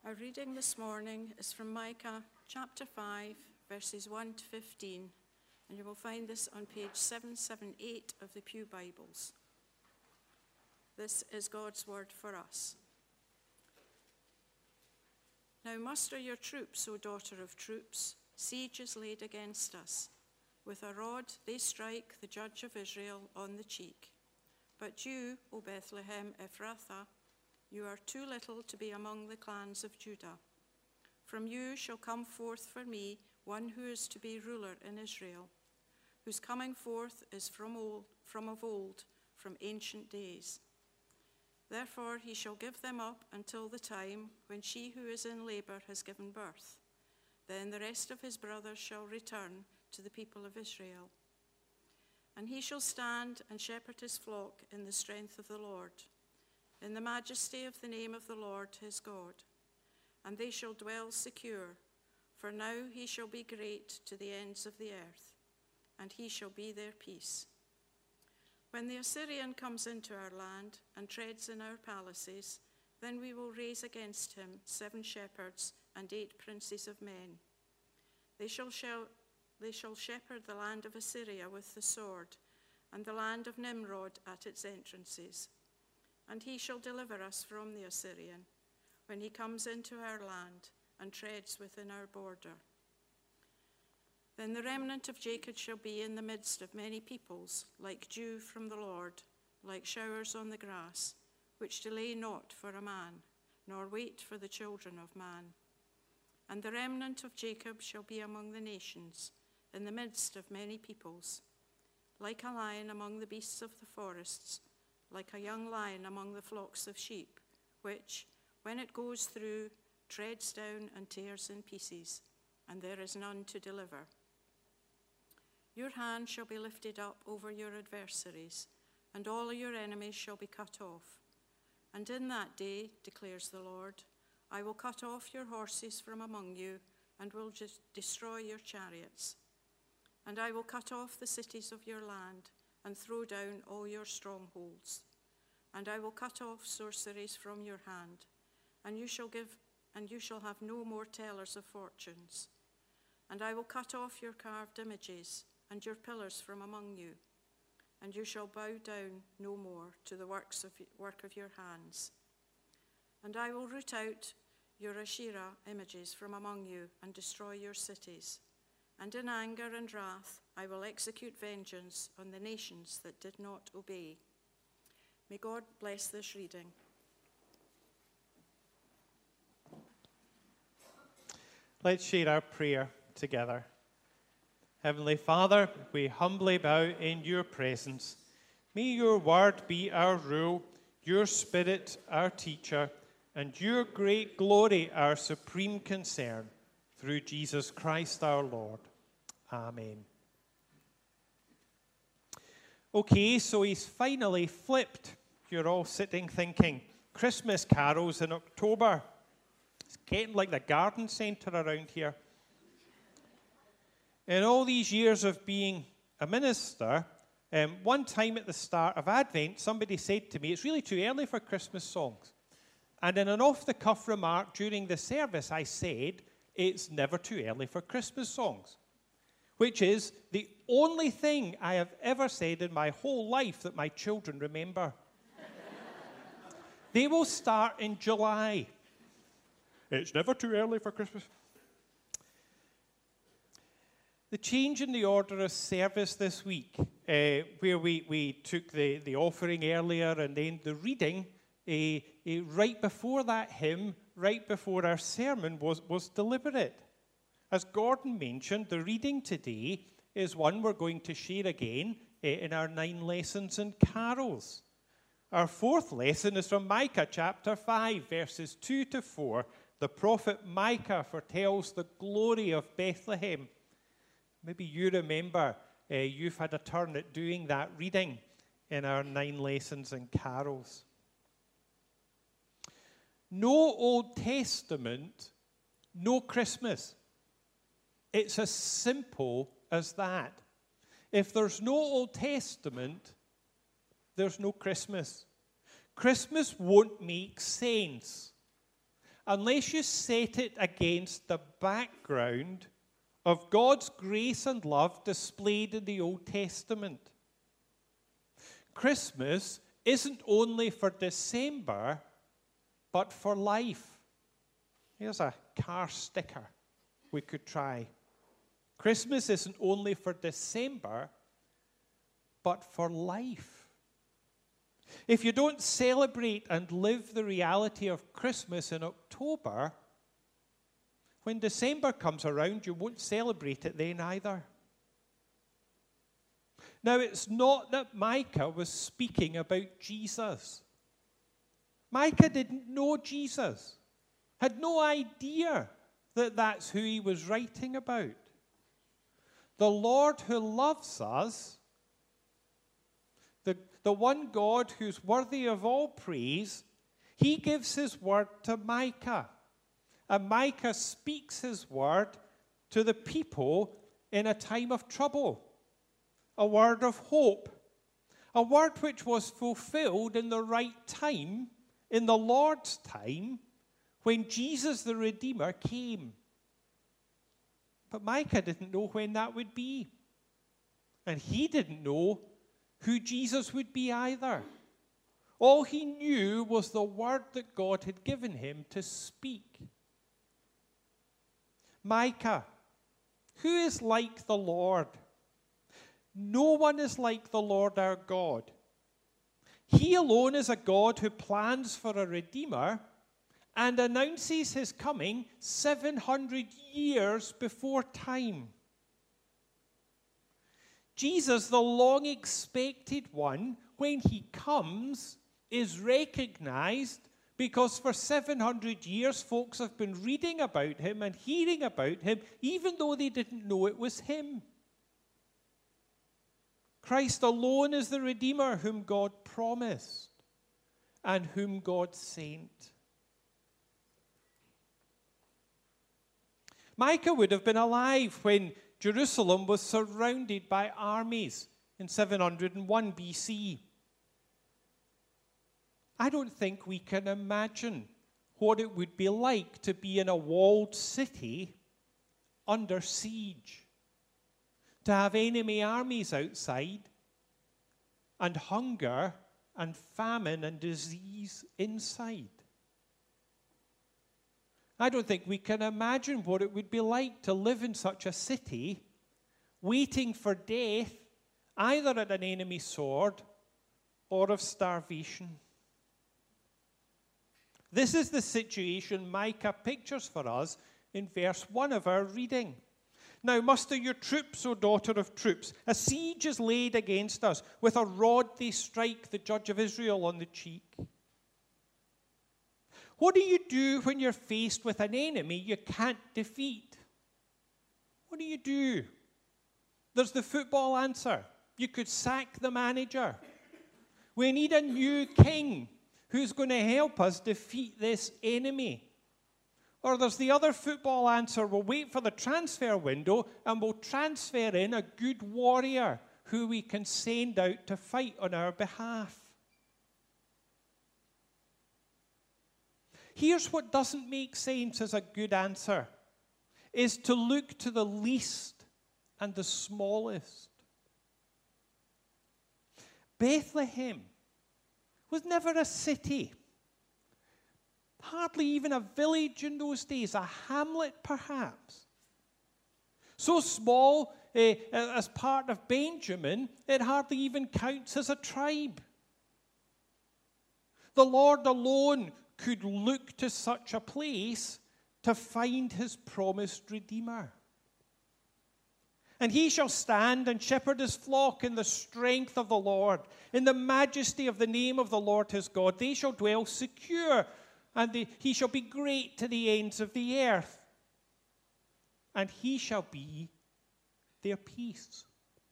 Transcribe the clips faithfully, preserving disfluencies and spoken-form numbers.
Our reading this morning is from Micah chapter five, verses one to fifteen, and you will find this on page seven seventy-eight of the Pew Bibles. This is God's word for us. Now muster your troops, O daughter of troops. Siege is laid against us. With a rod they strike the judge of Israel on the cheek. But you, O Bethlehem Ephrathah, you are too little to be among the clans of Judah. From you shall come forth for me one who is to be ruler in Israel, whose coming forth is from old, from of old, from ancient days. Therefore he shall give them up until the time when she who is in labor has given birth. Then the rest of his brothers shall return to the people of Israel. And he shall stand and shepherd his flock in the strength of the Lord, in the majesty of the name of the Lord his God. And they shall dwell secure, for now he shall be great to the ends of the earth, and he shall be their peace. When the Assyrian comes into our land and treads in our palaces, then we will raise against him seven shepherds and eight princes of men. They shall, shall, they shall shepherd the land of Assyria with the sword, and the land of Nimrod at its entrances. And he shall deliver us from the Assyrian, when he comes into our land and treads within our border. Then the remnant of Jacob shall be in the midst of many peoples, like dew from the Lord, like showers on the grass, which delay not for a man, nor wait for the children of man. And the remnant of Jacob shall be among the nations, in the midst of many peoples, like a lion among the beasts of the forests, like a young lion among the flocks of sheep, which, when it goes through, treads down and tears in pieces, and there is none to deliver. Your hand shall be lifted up over your adversaries, and all your enemies shall be cut off. And in that day, declares the Lord, I will cut off your horses from among you, and will just destroy your chariots. And I will cut off the cities of your land, and throw down all your strongholds. And I will cut off sorceries from your hand, and you shall give, and you shall have no more tellers of fortunes. And I will cut off your carved images, and your pillars from among you, and you shall bow down no more to the works of work of your hands. And I will root out your Asherah images from among you, and destroy your cities. And in anger and wrath I will execute vengeance on the nations that did not obey. May God bless this reading. Let's share our prayer together. Heavenly Father, we humbly bow in your presence. May your word be our rule, your spirit our teacher, and your great glory our supreme concern. Through Jesus Christ our Lord. Amen. Okay, so he's finally flipped. You're all sitting thinking, Christmas carols in October. It's getting like the garden centre around here. In all these years of being a minister, um, one time at the start of Advent, somebody said to me, it's really too early for Christmas songs. And in an off-the-cuff remark during the service, I said, it's never too early for Christmas songs, which is the only thing I have ever said in my whole life that my children remember. They will start in July. It's never too early for Christmas. The change in the order of service this week, uh, where we, we took the, the offering earlier and then the reading, uh, uh, right before that hymn, right before our sermon, was, was deliberate. As Gordon mentioned, the reading today is one we're going to share again uh, in our nine lessons and carols. Our fourth lesson is from Micah chapter five, verses two to four. The prophet Micah foretells the glory of Bethlehem. Maybe you remember uh, you've had a turn at doing that reading in our nine lessons and carols. No Old Testament, no Christmas. It's as simple as that. If there's no Old Testament, there's no Christmas. Christmas won't make sense unless you set it against the background of God's grace and love displayed in the Old Testament. Christmas isn't only for December, but for life. Here's a car sticker we could try. Christmas isn't only for December, but for life. If you don't celebrate and live the reality of Christmas in October, when December comes around, you won't celebrate it then either. Now, it's not that Micah was speaking about Jesus. Micah didn't know Jesus, had no idea that that's who he was writing about. The Lord who loves us, the, the one God who's worthy of all praise, he gives his word to Micah. And Micah speaks his word to the people in a time of trouble. A word of hope. A word which was fulfilled in the right time, in the Lord's time, when Jesus the Redeemer came. But Micah didn't know when that would be. And he didn't know who Jesus would be either. All he knew was the word that God had given him to speak. Micah, who is like the Lord? No one is like the Lord our God. He alone is a God who plans for a Redeemer and announces his coming seven hundred years before time. Jesus, the long-expected one, when he comes, is recognized because for seven hundred years folks have been reading about him and hearing about him, even though they didn't know it was him. Christ alone is the Redeemer whom God promised and whom God sent. Micah would have been alive when Jerusalem was surrounded by armies in seven hundred one B C. I don't think we can imagine what it would be like to be in a walled city under siege, to have enemy armies outside, and hunger and famine and disease inside. I don't think we can imagine what it would be like to live in such a city, waiting for death, either at an enemy sword or of starvation. This is the situation Micah pictures for us in verse one of our reading. Now muster your troops, O daughter of troops. A siege is laid against us. With a rod they strike the judge of Israel on the cheek. What do you do when you're faced with an enemy you can't defeat? What do you do? There's the football answer. You could sack the manager. We need a new king who's going to help us defeat this enemy. Or there's the other football answer. We'll wait for the transfer window and we'll transfer in a good warrior who we can send out to fight on our behalf. Here's what doesn't make sense as a good answer, is to look to the least and the smallest. Bethlehem was never a city, hardly even a village in those days, a hamlet perhaps. So small eh, as part of Benjamin, it hardly even counts as a tribe. The Lord alone could look to such a place to find his promised Redeemer. And he shall stand and shepherd his flock in the strength of the Lord, in the majesty of the name of the Lord his God. They shall dwell secure, and they, he shall be great to the ends of the earth. And he shall be their peace.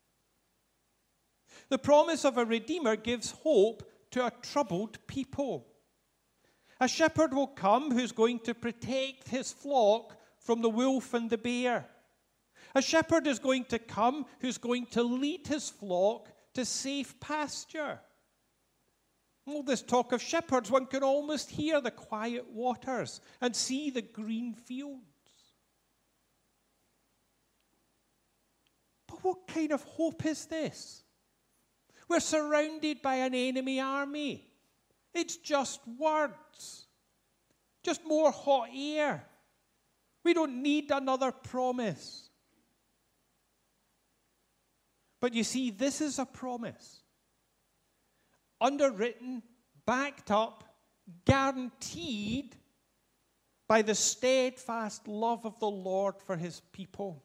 The promise of a Redeemer gives hope to a troubled people. A shepherd will come who's going to protect his flock from the wolf and the bear. A shepherd is going to come who's going to lead his flock to safe pasture. All this talk of shepherds, one can almost hear the quiet waters and see the green fields. But what kind of hope is this? We're surrounded by an enemy army. It's just words, just more hot air. We don't need another promise. But you see, this is a promise. Underwritten, backed up, guaranteed by the steadfast love of the Lord for his people.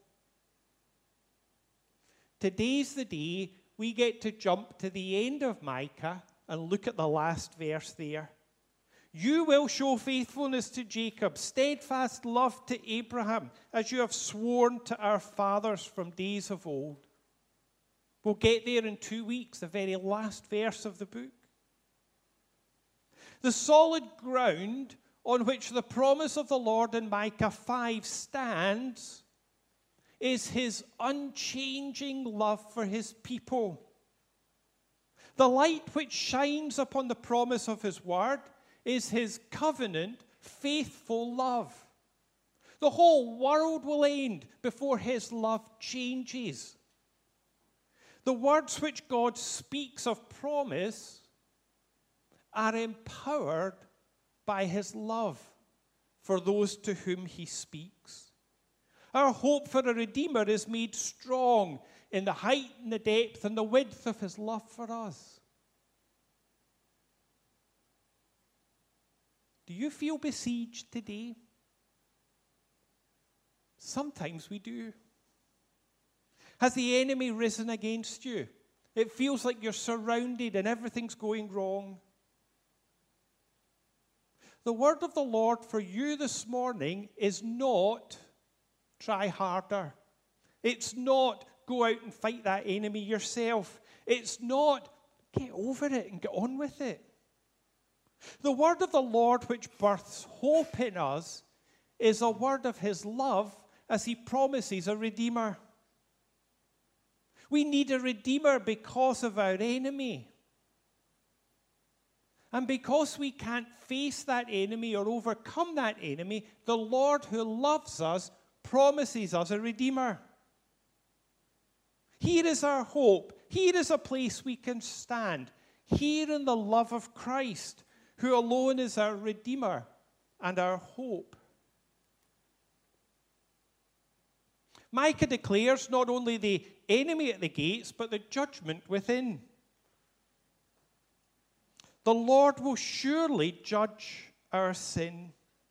Today's the day we get to jump to the end of Micah and look at the last verse there. You will show faithfulness to Jacob, steadfast love to Abraham, as you have sworn to our fathers from days of old. We'll get there in two weeks, the very last verse of the book. The solid ground on which the promise of the Lord in Micah five stands is his unchanging love for his people. The light which shines upon the promise of his word is his covenant, faithful love. The whole world will end before his love changes. The words which God speaks of promise are empowered by his love for those to whom he speaks. Our hope for a Redeemer is made strong in the height and the depth and the width of his love for us. Do you feel besieged today? Sometimes we do. Has the enemy risen against you? It feels like you're surrounded and everything's going wrong. The word of the Lord for you this morning is not try harder. It's not go out and fight that enemy yourself. It's not get over it and get on with it. The word of the Lord which births hope in us is a word of his love as he promises a Redeemer. We need a Redeemer because of our enemy. And because we can't face that enemy or overcome that enemy, the Lord who loves us promises us a Redeemer. Here is our hope. Here is a place we can stand. Here in the love of Christ, who alone is our Redeemer and our hope. Micah declares not only the enemy at the gates, but the judgment within. The Lord will surely judge our sin.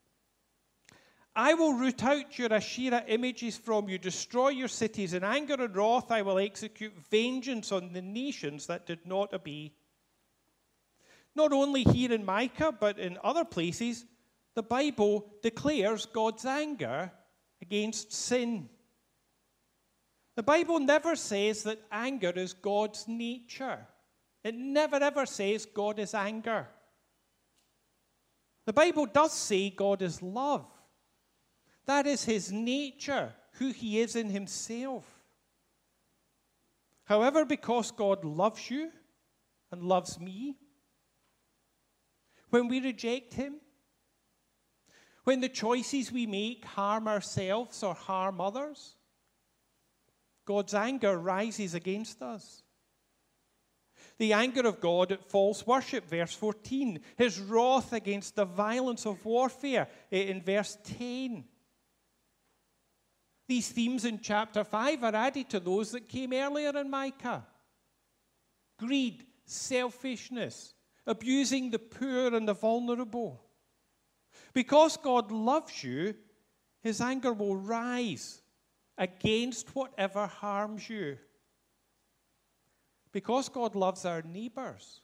I will root out your Asherah images from you, destroy your cities. In anger and wrath I will execute vengeance on the nations that did not obey. Not only here in Micah, but in other places, the Bible declares God's anger against sin. The Bible never says that anger is God's nature. It never ever says God is anger. The Bible does say God is love. That is his nature, who he is in himself. However, because God loves you and loves me, when we reject him, when the choices we make harm ourselves or harm others, God's anger rises against us. The anger of God at false worship, verse fourteen. His wrath against the violence of warfare, in verse ten. These themes in chapter five are added to those that came earlier in Micah. Greed, selfishness, abusing the poor and the vulnerable. Because God loves you, his anger will rise against whatever harms you. Because God loves our neighbors,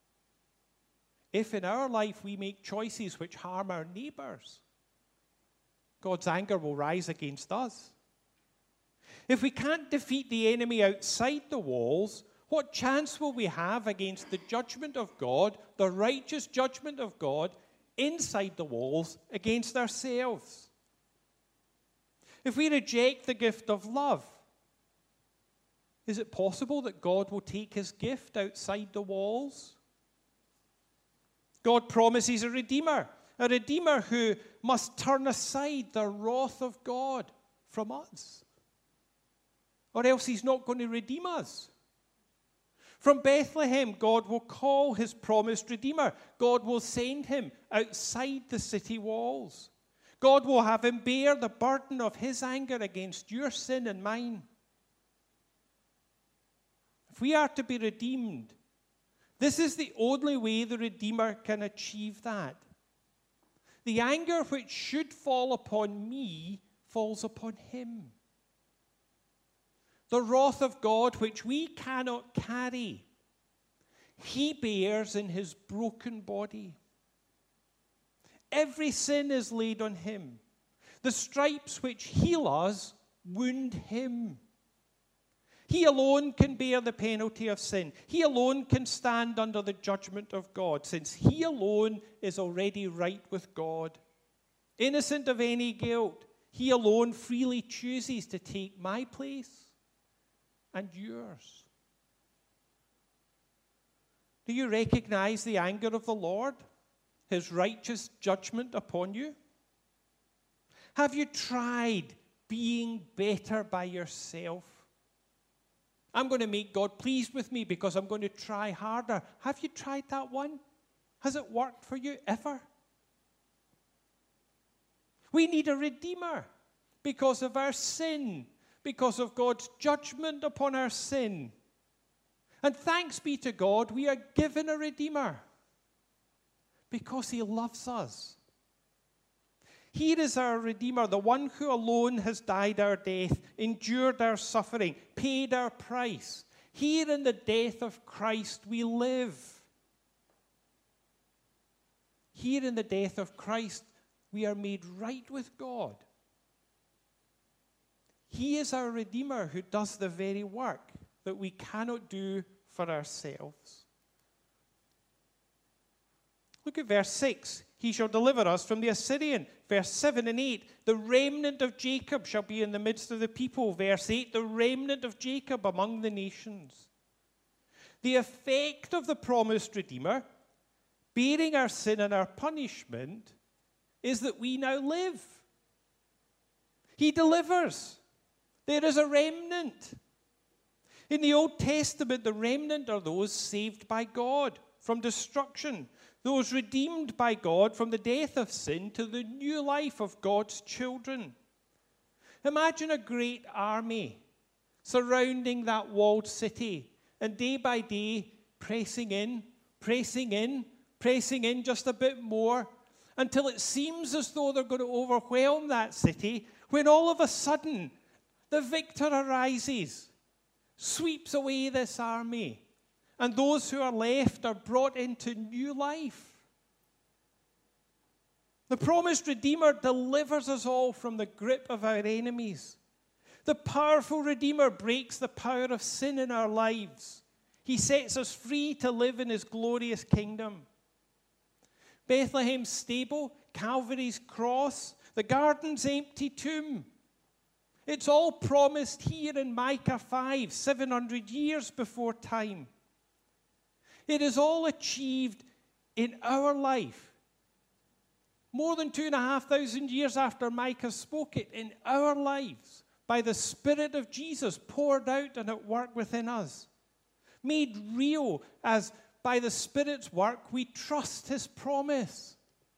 if in our life we make choices which harm our neighbors, God's anger will rise against us. If we can't defeat the enemy outside the walls, what chance will we have against the judgment of God, the righteous judgment of God, inside the walls against ourselves? If we reject the gift of love, is it possible that God will take his gift outside the walls? God promises a Redeemer, a Redeemer who must turn aside the wrath of God from us, or else he's not going to redeem us. From Bethlehem, God will call his promised Redeemer. God will send him outside the city walls. God will have him bear the burden of his anger against your sin and mine. If we are to be redeemed, this is the only way the Redeemer can achieve that. The anger which should fall upon me falls upon him. The wrath of God which we cannot carry, he bears in his broken body. Every sin is laid on him. The stripes which heal us wound him. He alone can bear the penalty of sin. He alone can stand under the judgment of God, since he alone is already right with God. Innocent of any guilt, he alone freely chooses to take my place and yours. Do you recognize the anger of the Lord, his righteous judgment upon you? Have you tried being better by yourself? I'm going to make God pleased with me because I'm going to try harder. Have you tried that one? Has it worked for you ever? We need a Redeemer because of our sin, because of God's judgment upon our sin. And thanks be to God, we are given a Redeemer because he loves us. Here is our Redeemer, the one who alone has died our death, endured our suffering, paid our price. Here in the death of Christ we live. Here in the death of Christ we are made right with God. He is our Redeemer who does the very work that we cannot do for ourselves. Look at verse six. He shall deliver us from the Assyrian. Verse seven and eight. The remnant of Jacob shall be in the midst of the people. Verse eight. The remnant of Jacob among the nations. The effect of the promised Redeemer, bearing our sin and our punishment, is that we now live. He delivers. There is a remnant. In the Old Testament, the remnant are those saved by God from destruction, those redeemed by God from the death of sin to the new life of God's children. Imagine a great army surrounding that walled city and day by day pressing in, pressing in, pressing in just a bit more until it seems as though they're going to overwhelm that city, when all of a sudden the victor arises, sweeps away this army, and those who are left are brought into new life. The promised Redeemer delivers us all from the grip of our enemies. The powerful Redeemer breaks the power of sin in our lives. He sets us free to live in his glorious kingdom. Bethlehem's stable, Calvary's cross, the garden's empty tomb. It's all promised here in Micah five, seven hundred years before time. It is all achieved in our life. More than two and a half thousand years after Micah spoke it, in our lives, by the Spirit of Jesus poured out and at work within us. Made real as by the Spirit's work we trust his promise.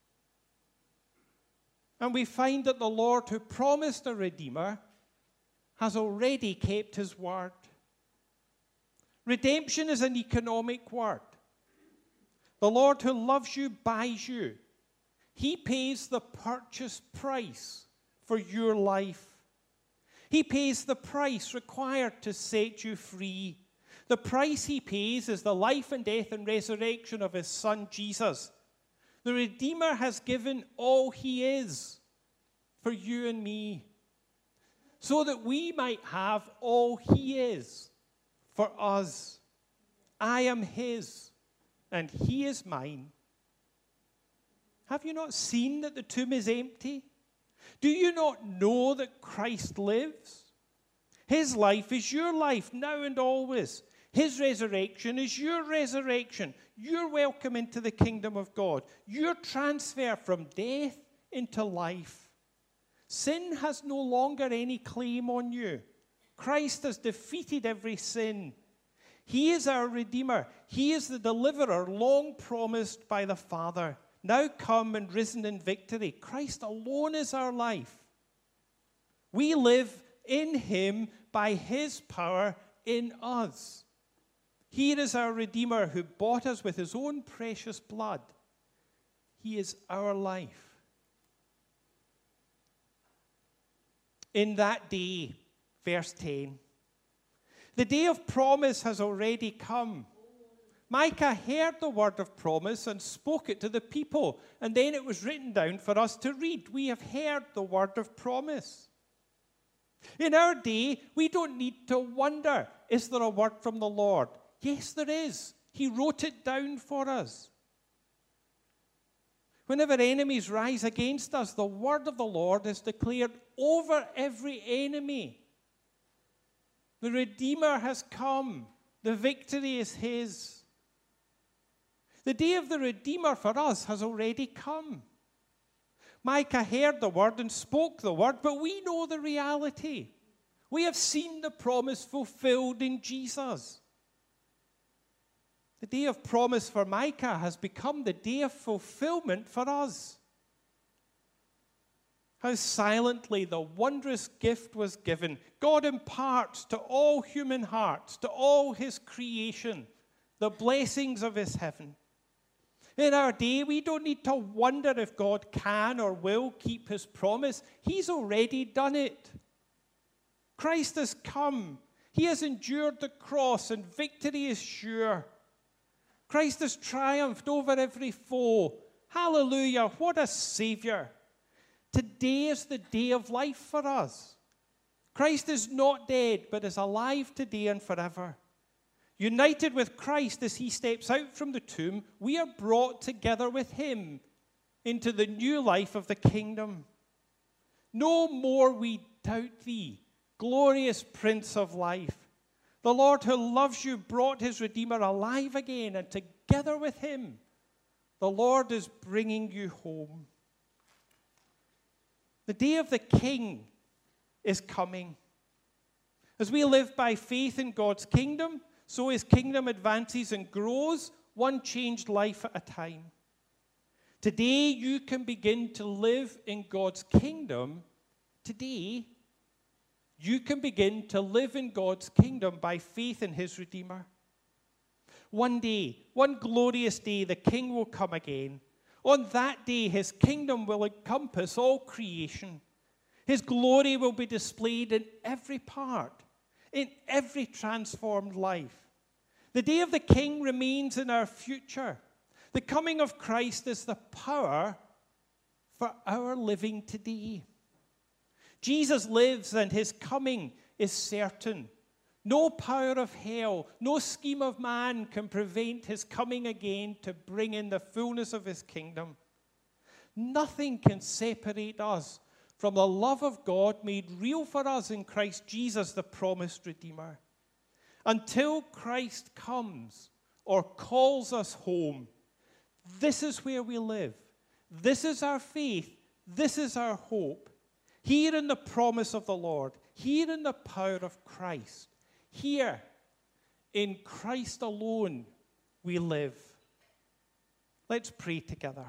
And we find that the Lord who promised a Redeemer has already kept his word. Redemption is an economic word. The Lord who loves you buys you. He pays the purchase price for your life. He pays the price required to set you free. The price he pays is the life and death and resurrection of his Son, Jesus. The Redeemer has given all he is for you and me, so that we might have all he is for us. I am his, and he is mine. Have you not seen that the tomb is empty? Do you not know that Christ lives? His life is your life now and always. His resurrection is your resurrection. Your welcome into the kingdom of God. Your transfer from death into life. Sin has no longer any claim on you. Christ has defeated every sin. He is our Redeemer. He is the deliverer long promised by the Father, now come and risen in victory. Christ alone is our life. We live in Him by His power in us. He is our Redeemer who bought us with His own precious blood. He is our life. In that day, verse ten, the day of promise has already come. Micah heard the word of promise and spoke it to the people, and then it was written down for us to read. We have heard the word of promise. In our day, we don't need to wonder, is there a word from the Lord? Yes, there is. He wrote it down for us. Whenever enemies rise against us, the word of the Lord is declared over every enemy. The Redeemer has come. The victory is His. The day of the Redeemer for us has already come. Micah heard the word and spoke the word, but we know the reality. We have seen the promise fulfilled in Jesus. The day of promise for Micah has become the day of fulfillment for us. How silently the wondrous gift was given. God imparts to all human hearts, to all His creation, the blessings of His heaven. In our day, we don't need to wonder if God can or will keep His promise. He's already done it. Christ has come. He has endured the cross, and victory is sure. Christ has triumphed over every foe. Hallelujah, what a Savior. Today is the day of life for us. Christ is not dead, but is alive today and forever. United with Christ as He steps out from the tomb, we are brought together with Him into the new life of the kingdom. No more we doubt Thee, glorious Prince of life. The Lord who loves you brought His Redeemer alive again, and together with Him, the Lord is bringing you home. The day of the King is coming. As we live by faith in God's kingdom, so His kingdom advances and grows, one changed life at a time. Today, you can begin to live in God's kingdom. Today, you can begin to live in God's kingdom by faith in His Redeemer. One day, one glorious day, the King will come again. On that day, His kingdom will encompass all creation. His glory will be displayed in every part, in every transformed life. The day of the King remains in our future. The coming of Christ is the power for our living today. Jesus lives, and His coming is certain. No power of hell, no scheme of man can prevent His coming again to bring in the fullness of His kingdom. Nothing can separate us from the love of God made real for us in Christ Jesus, the promised Redeemer. Until Christ comes or calls us home, this is where we live. This is our faith. This is our hope. Here in the promise of the Lord, here in the power of Christ, here in Christ alone we live. Let's pray together.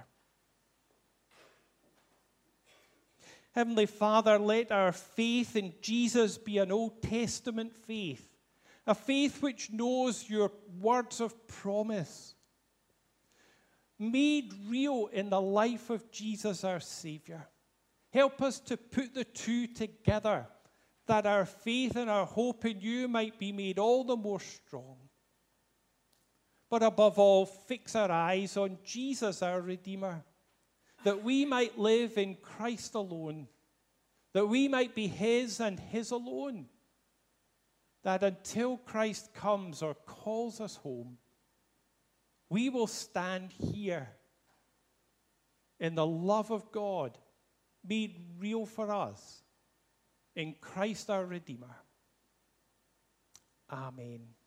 Heavenly Father, let our faith in Jesus be an Old Testament faith, a faith which knows your words of promise, made real in the life of Jesus our Savior. Help us to put the two together, that our faith and our hope in you might be made all the more strong. But above all, fix our eyes on Jesus, our Redeemer, that we might live in Christ alone, that we might be His and His alone, that until Christ comes or calls us home, we will stand here in the love of God made real for us in Christ our Redeemer. Amen.